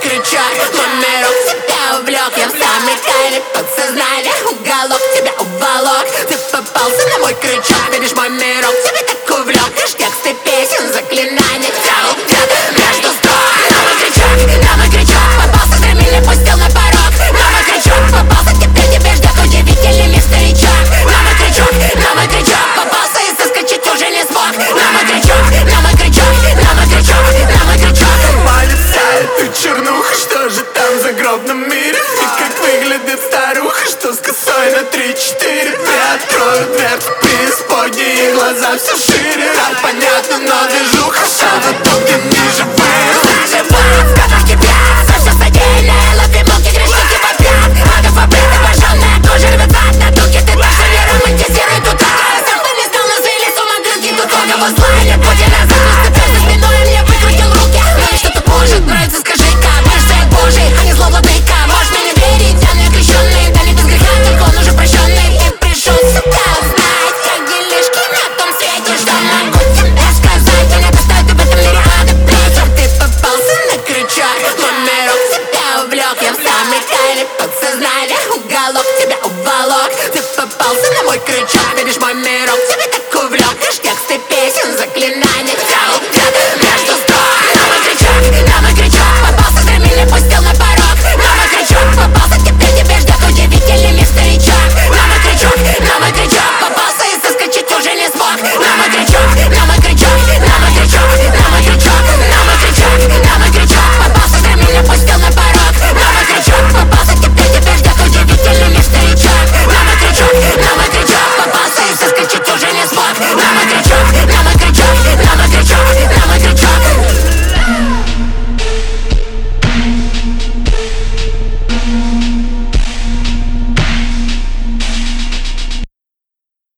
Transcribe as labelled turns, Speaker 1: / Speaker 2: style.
Speaker 1: крючок, мой мирок тебя увлек. Я в самой тайне подсознания уголок тебя уволок. Ты попался на мой крючок, видишь, мой мирок тебя так увлек. Лишь тексты песен, заклинания, тянул где-то между строк. На мой крючок попался, стремили, пустил на порог. На мой крючок попался, теперь тебя ждет удивительный мир, старичок. На мой крючок попался и соскочить уже не смог. На мой крючок, на мой крючок, на мой крючок, на мой крючок.
Speaker 2: Палится эту чернуху, что же там в загробном мире? И как выглядит старуха, что с косой на 3-4. Приоткрою дверцу преисподней, и глаза все шире. Рад понятно, но движуха, что в итоге не живые.
Speaker 1: В кадрах кипят, все содеянное. Лови муки, грешники вопят. Адов обрыт, обожженная кожа рвет ад на дуке. Ты больше не романтизируй тут такое. Сам бы не стал, но звели с ума груди. Тут логово зла, нет пути назад. Но ты за спиной мне выкрутил руки. Ну и что тут может нравится, скажи-ка. Будешь свет Божий, а не зло владыка. Можешь мне не верить, я не окрещенный. Да не без греха, только он уже прощенный. Ты пришел сюда узнать, как делишки на том свете. Что могу тебе сказать? Я не достаю, ты в этом мире ада плеть. Ты попался на крючок, мой мирок тебя увлек. Я в самой тайне